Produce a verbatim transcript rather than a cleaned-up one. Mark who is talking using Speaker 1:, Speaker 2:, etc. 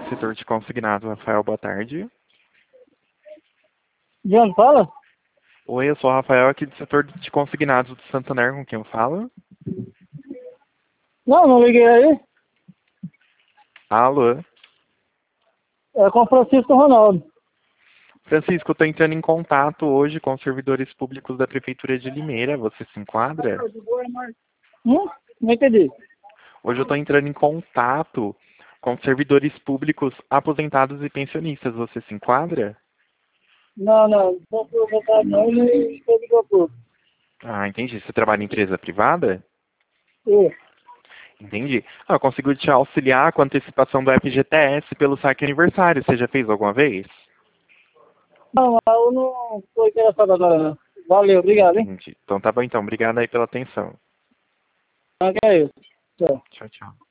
Speaker 1: setor de consignados. Rafael, boa tarde.
Speaker 2: De onde fala?
Speaker 1: Oi, eu sou o Rafael aqui do setor de consignados do Santander, com quem eu falo?
Speaker 2: Não, não liguei aí.
Speaker 1: Alô?
Speaker 2: É com o Francisco Ronaldo.
Speaker 1: Francisco, eu estou entrando em contato hoje com os servidores públicos da Prefeitura de Limeira. Você se enquadra?
Speaker 2: Hum? Não entendi.
Speaker 1: Hoje eu estou entrando em contato com servidores públicos aposentados e pensionistas. Você se enquadra?
Speaker 2: Não, não, não sou aposentado não, ele estou de doutor.
Speaker 1: Ah, entendi. Você trabalha em empresa privada?
Speaker 2: Eu.
Speaker 1: Entendi. Ah, eu consigo te auxiliar com a antecipação do F G T S pelo saque aniversário. Você já fez alguma vez?
Speaker 2: Não, eu não estou interessado agora não. Valeu, obrigado, hein?
Speaker 1: Entendi. Então tá bom então. Obrigado aí pela atenção.
Speaker 2: Não, que é isso. Tchau.
Speaker 1: Tchau, tchau.